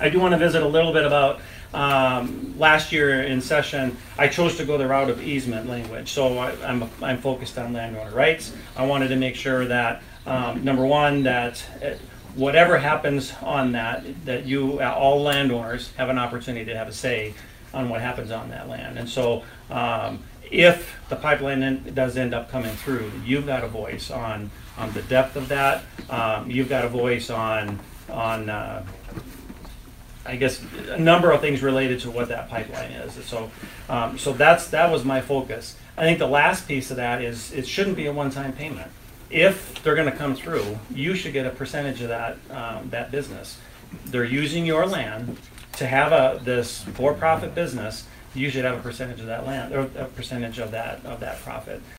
I do want to visit a little bit about last year in session. I chose to go the route of easement language, so I'm focused on landowner rights. I wanted to make sure that number one, that whatever happens on that you all landowners have an opportunity to have a say on what happens on that land. And so if the pipeline does end up coming through, you've got a voice on the depth of that. You've got a voice on I guess a number of things related to what that pipeline is. So so that was my focus. I think the last piece of that is it shouldn't be a one-time payment. If they're going to come through, you should get a percentage of that that business. They're using your land to have this for-profit business. You should have a percentage of that land, or a percentage of that profit.